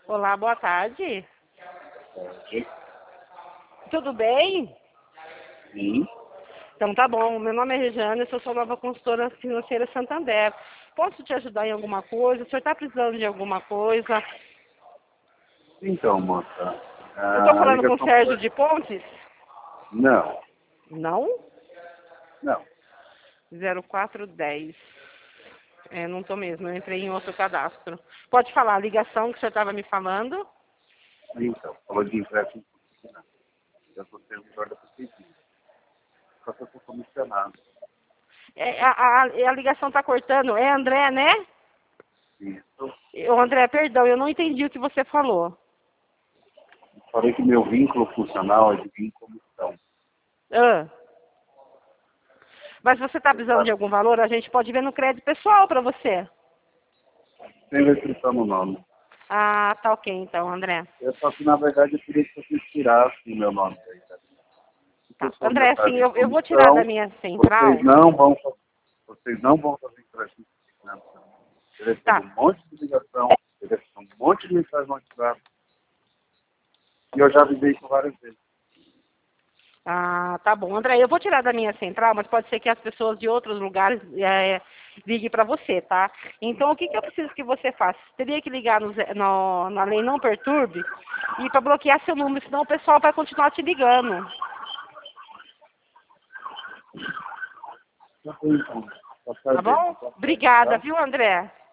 Olá, boa tarde. Pode? Tudo bem? Sim. Então tá bom. Meu nome é Regiane, eu sou nova consultora financeira Santander. Posso te ajudar em alguma coisa? O senhor está precisando de alguma coisa? Então, moça, Eu estou a falando com o ligação Sérgio foi... de Pontes? Não, Não? não. 0410. Não estou mesmo, eu entrei em outro cadastro. Pode falar a ligação que o senhor estava me falando? Então, falou de empréstimo consignado. Eu sou servidor da prefeitura. Só que eu sou comissionado. A ligação está cortando. É André, né? Isso. Ô, André, perdão, eu não entendi o que você falou. Falei que meu vínculo funcional é de vínculo comissão. Ah. Mas você está precisando de Exato. algum valor? A gente pode ver no crédito pessoal para você. Sem restrição no nome. Ah, tá ok então, André. Só que, na verdade, eu queria que vocês tirassem o meu nome daí, tá? Porque Tá. eu sou André, sim, notado em eu vou tirar da comissão, minha central. vocês não vão fazer empréstimo consignado. Eu recebo Tá. um monte de ligação, eu recebo um monte de mensagem no WhatsApp. E eu já avisei isso várias vezes. Ah, tá bom. André, eu vou tirar da minha central, mas pode ser que as pessoas de outros lugares liguem para você, tá? Então, o que eu preciso que você faça? Teria que ligar na lei Não Perturbe e para bloquear seu número, senão o pessoal vai continuar te ligando. Então, Tá bom? tá certo, Obrigada, tá? viu, André?